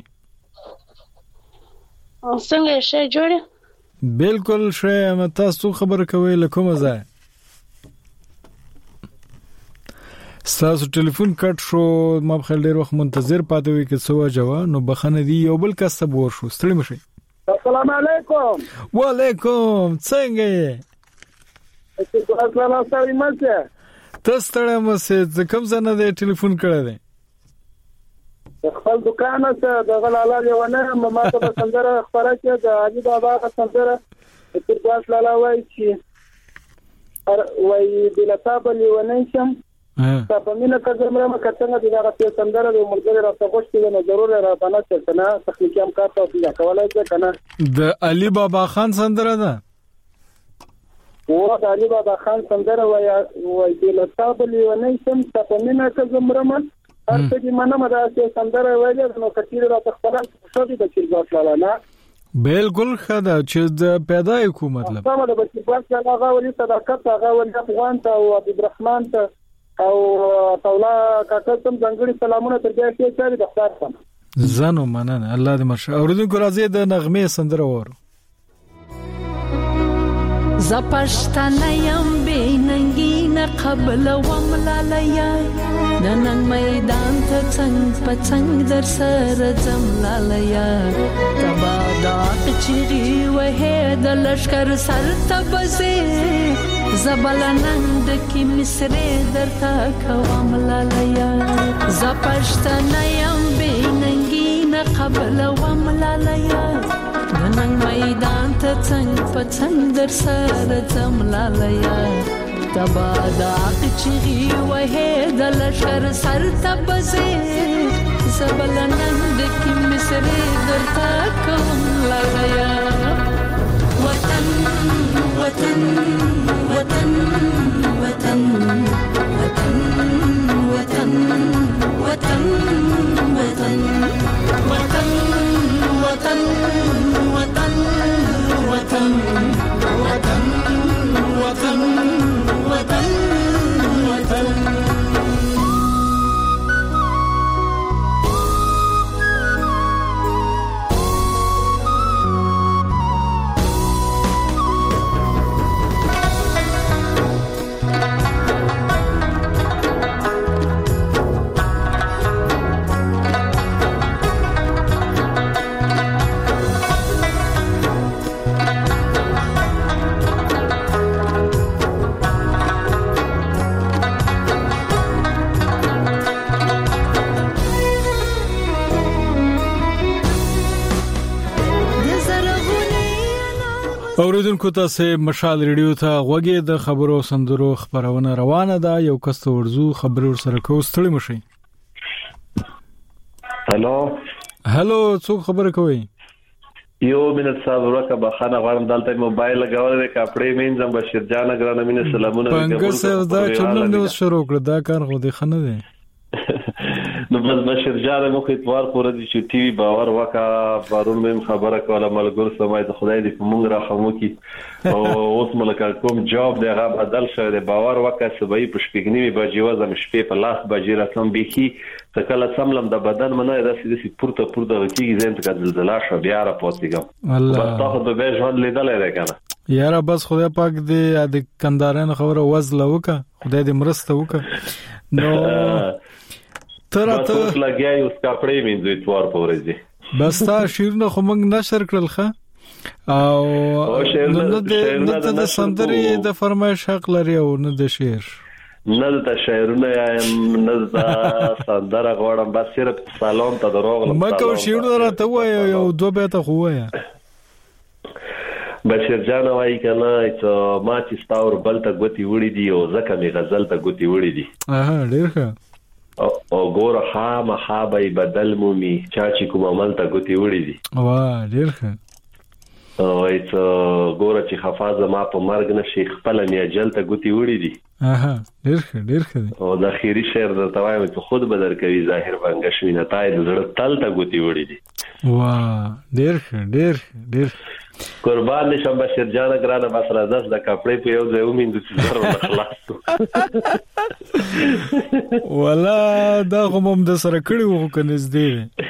څنګه شې جوړه بالکل شې ما تاسو خبرې کوي لکه مزه تاسو ټلیفون کټ شو ما په ډېر وخت منتظر پاتې وي چې څو جواب نو بخنه دی یو بل کس ته ورشو ستړي مشه السلام علیکم. وعلیکم. څنګه یې؟ السلام علیکم. تاسو ته مسه کوم ځنه د ټلیفون کړی دی؟ خپل دکان ته د غلاله یونه ما ته سندره خبره کې د علي بابا سندره تر ګاس لاله وای چې وای بلتا بلی ونیشم تا په مینه کزمره ما کڅنګ دغه په سندره د مرګ راته غوښتل نه ضرور را باندې چې نه تخنیکی هم کار تاسو یا کولای چې کنه د علي بابا خان سندره ده و د علي بابا خان سندره وای وای بلتا بلی ونیشم تا په مینه کزمره ما هر څه چې منه مده چې سندره وایي نو کثیر راته خبره شو دي د چیرګاس لاله نه بالکل خدا چې د پیدا کو مطلب سم د بچیباس هغه ولي صداقت هغه ولي افغان ته او عبدالرحمن ته او تولا کاکا تم ځنګړي سلامونه تر دې چې چاري د خدای سره زنو مننه الله دې مرشه اوردونکو راځي د نغمه سندره وره زپشتنه یم بیننګینه قبل وملالیا ننن میدان ته څنګ په څنګ در سره زملالیا تبا دا چیرې وه د لشکر سر تبزه زبلنند کی مصرې درته کوم لالیا زپشتنه یم بیننګینه قبل وملالیا نن میدان ته څنګ په څنګ در سره زملالیا تبا دا چیرې وه د لشکر سر تبزه زبلنند کی مصرې درته کوم لالیا وطن وطن وطن وطن وطن وطن وطن وطن وطن وطن وطن وطن وطن وطن وطن وطن اوریدونکو تاسو مشال ریډیو ته غوږی د خبرو سندرو خبرونه روانه ده یو کس ورزو خبرو سره کو ستړي مشي هالو هالو څوک خبره کوي یو منټ صاحب ورکه بخانه غواړم دلته موبایل لګولې کپړې مینځم بشیر جان غرانه مینه سلامونه پنګ سره دا چلن نو شروع کړ دا کار خو دې خنه دی نو بس بشیر جان مو خو اتوار خو ردی چې ټي وي باور وکا بارون مم خبره کوله ملګر سمای د خدای دې په مونږ راخمو کی او اوس ملک کوم جواب دی هغه بدل شوی دی باور وکا سبای په شپګنی بجې وزم شپې په لاس بجې راتلم بيخي څکله سملم د بدن منه داسې داسې پورته پورته کیږي زم ته زلزلہ شو بیا را پوتېګم بس تاسو به به ژوند لیدلې ده کنه یاره بس خدای پاک دې د کنداران خبره وزله وکا خدای دې مرسته وکا نو تراته لګیا یو کپړې مینځي اتوار په ورځ بس تا شیرنه خو موږ نشر کړل ښه او نو د د سندرې د فرمایش حق لري او نه د شعر نه د شعرونه یم نه د سندره غواړم بس صرف سلام ته دروغ مکه شعر راته وای یو دوه به ته خو وای بشیر جان وای کنه چې ما چې ستاور بل ته غوتی وړي دی او زکه می غزل ته غوتی وړي دي اها ډیر ښه او ګوره خام خابې بدل مومي چا چې کوم عمل ته غوتی وړي دي واه ډیر ښه او ایت ګوره چې حفاظه ما په مرګ نشي خپل نه اجل ته غوتی وړي دي اها ډیر ښه ډیر ښه او د اخیری شعر د توای چې خود بدر کوي ظاهر بنګ شوی نه تای د زړه تل ته غوتی وړي دي واه ډیر ښه ډیر ډیر قربان نشم بشیر جان ګرانه بس راځه د کپړې په یو ځای ومینځو چې زره خلاص ولا دا کوم د سره کړي وو کنه زده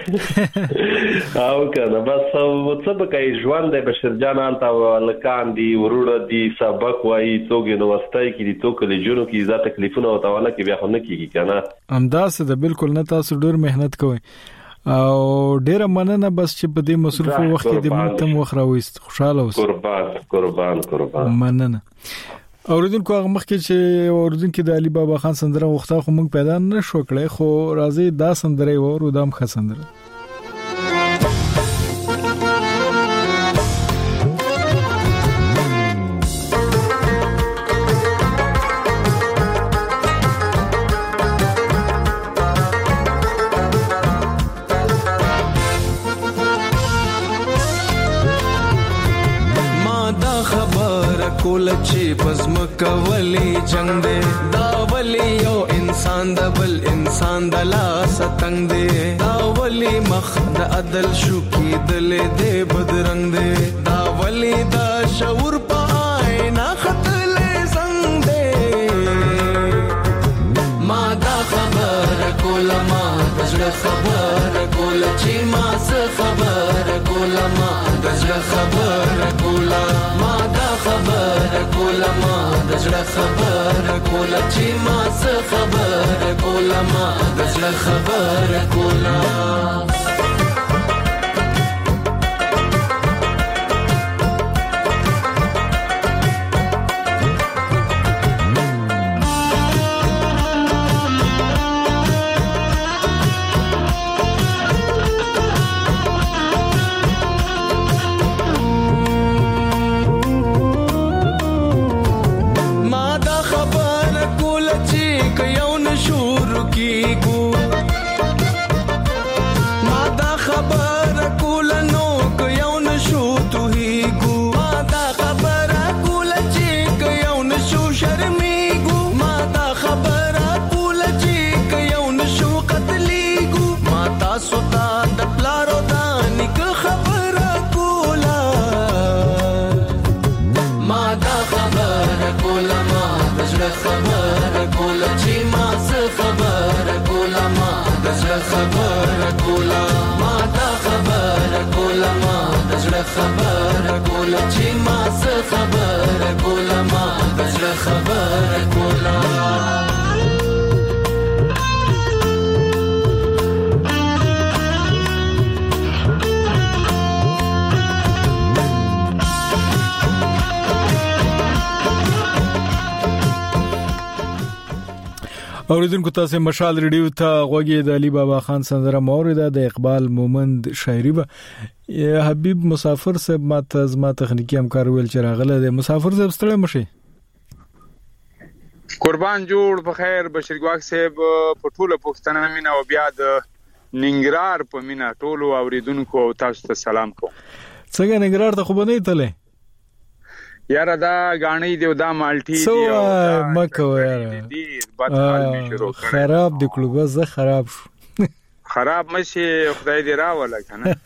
او کنه بس څه به کوي ژوند د بشیر جان الته لکان دي وروړه دي سبق وایي توګه نو واستای کی دي توګه له جنو کی ذات تکلیفونه او تاواله کی بیا خو نه کیږي کنه همداسه د بالکل نه تاسو ډیر مهنت کوئ او ډیره مننه بس چې په دې مصروف وخت کې د موږ تم وخت راوست خوشاله اوسئ قربان قربان قربان مننه اوریدونکو هغه مخکې چې اوریدونکو د علي بابا خان سندره وخته خو موږ پیدا نه شو کړی خو راځي دا سندره ورو دام ښه سندره کول چې پزما کولی جنگ دې دا ولی یو انسان د بل انسان د لاس تنگ دې دا ولی مخ د عدل شو کې دل دې بدرنګ دې دا ولی دا شعور پای نه خطلې زنګ دې ما دا خبر کول ما دغه خبر کول چې ما څه خبر کول ما دغه خبر کول ما خبر کولا ما دزړه خبر کولا چې ما څه خبر کولا ما دزړه خبر کولا خبر کولا چې ما څه خبر کولا ما دزړه خبر کولا اوریدونکو تاسو مشال ریډیو ته غوږی د علي بابا خان سندره مورده د اقبال مومند شاعري به حبیب مسافر صاحب ماته زما تخنیکی همکار ویل چې راغله د مسافر صاحب ستړی مشي قربان جوړ په خیر بشیر ګواک صاحب په ټوله پښتنه مینا او بیا د ننګرهار په مینا ټولو اوریدونکو تاسو ته سلام کوم څنګه ننګرهار ته خو بنې تله یاره دا غاڼې دی دا مالټي دی او مکو یاره بد حال می شروع کړ خراب دی کلوبه زه خراب شو خراب مشي خدای دې راولا کنه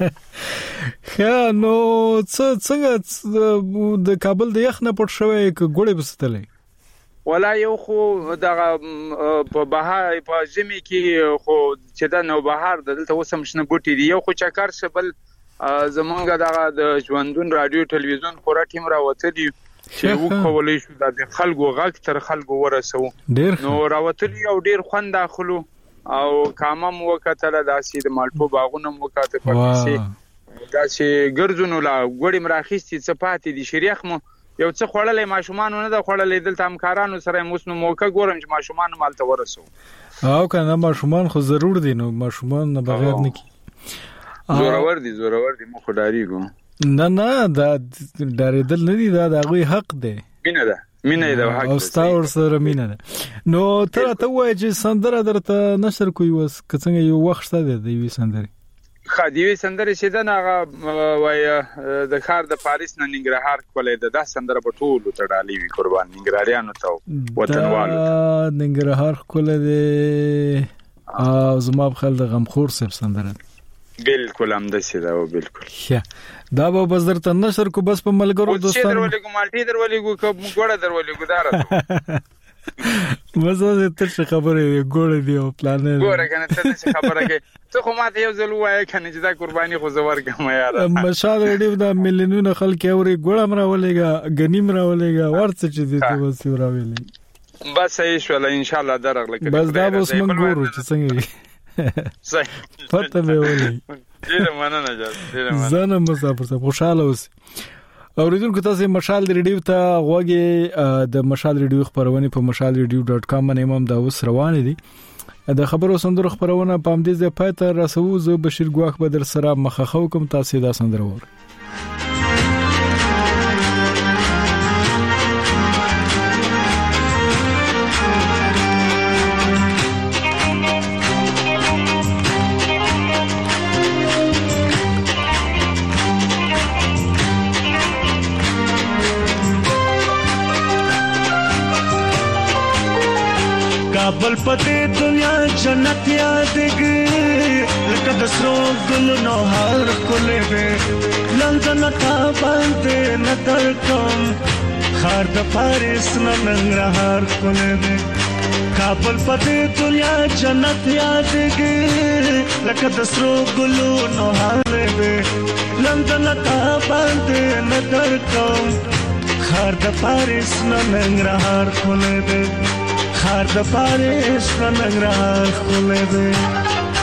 خا نو څه څنګه د کابل د یخ نه پټ شوی ک ګوړې بستلې ولا یو خو دغه په بهار په ژمي کې خو چې دا نو بهار دلته وسم شنه بوټي دی یو خو چکر شبل زمونږ دغه د ژوندون رادیو ټلویزیون پورا ټیم راوتلی چې وکولای شو د خلکو غږ تر خلکو ورسو نو راوتلی او ډیر خوند داخلو او کامم وکټل داسې د مالټو باغونه وکټه پکې داسې ګرځونو لا ګړې مراخيستي صفات دي شریخ مو یو څه خړلې ماشومان نه د خړلې دلته همکارانو سره موسنو موکه ګورم چې ماشومان مالته ورسو او کنه ماشومان خو ضرور دي نو ماشومان نه بغیر نه کی زورور دي زورور دي مخ ډاریګو نه نه دا ډاریدل نه دي دا د غوي حق دی مینه ده مینه ده حق او ستاور سره مینه ده نو تر ته وای چې سندره درته نشر کوي وس کڅنګ یو وخت شته دی وی سندره خدیوی سندره چې دا نه وای د خار د پاریس نه ننګرهار کولې ده د سندره په ټولو تړالې وی قربان ننګرهاریانو ته وطنوالو ننګرهار کولې ده او زما په خل د غمخور سب سندره بالکل هم د سیدا او بالکل دا به بزر ته نشر کو بس په ملګرو دوستانو درولې کو مالټي درولې کو کوم ګوړه درولې کو دارته مزه ته خبره ګوړه دی او پلان نه ګوره کنه ته څه خبره کې ته خو ماته یو ځل وای کنه چې دا قرباني خو زور کوم یار مشال ډیو دا مليونونه خلک اوري ګوړه مراولېګا غنیم مراولېګا ورڅ چې دې ته وسی راولې بس ایشوله ان شاء الله درغله بس دا اوس موږ ګورو چې څنګه پته به ولې ډیر مننه جان ډیر مننه زنه مسافر صاحب خوشاله اوسئ. اوریدونکو تاسو مشال ریډیو ته غوږی د مشال ریډیو خبرونه په مشال ریډیو ډاټ کام باندې هم دا اوس روان دي. د خبرو سندرو خبرونه په امدې ځای پاتې رسو. زه بشیر ګواخ به در سره مخخو کوم. تاسو دا سندره وره کابل پدې دنیا جنت یادګي لکه د سرو ګلونو هر کله به لندن تا باندې نظر کوم خار د پاریس ننګرهار کله به کابل پدې دنیا جنت یادګي لکه د سرو ګلونو هر به لندن تا باندې نظر کوم خار د پاریس ننګرهار کله به خار د پاریس ننګرهار خولې ده.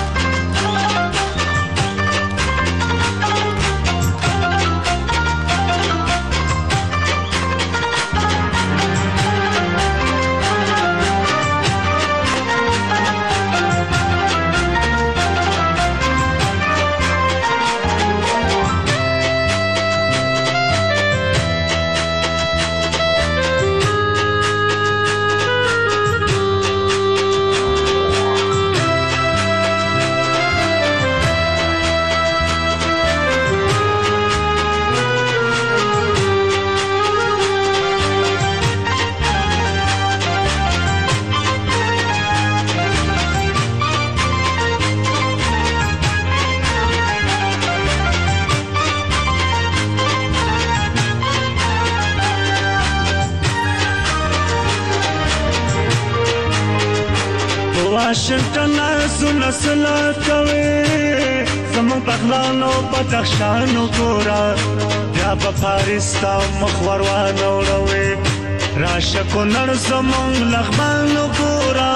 واشنگټن زونه سلا کوي زمون بغلانو بدخشانو ګورا بیا په پاریس تا مخور وانه وروي راشه کو نړ زمون لغمانو ګورا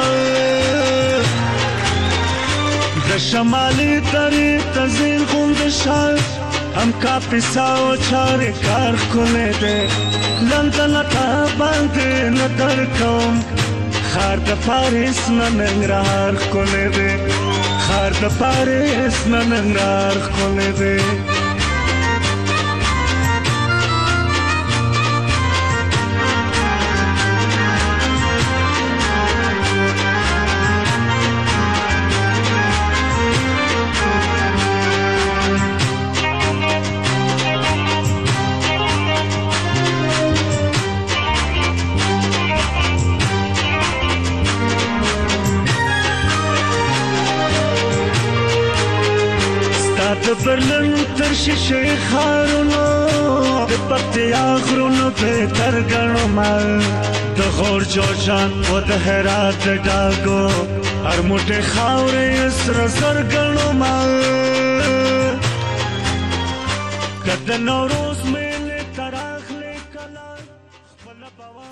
د شمالي درې تزین خوند شال هم کا پیساو چارې کار کولې ده لندن تا باندې نظر کوم خار د پاریس ننګرهار کولې ده خار د پاریس ننګرهار کولې ده. د برلن تر شیشه خارونو د پکتیا غرونو په ترګنو مال د غور جوجان او د هرات ډاګو هر موټه خاورې سر سر ګنو مال کده نورو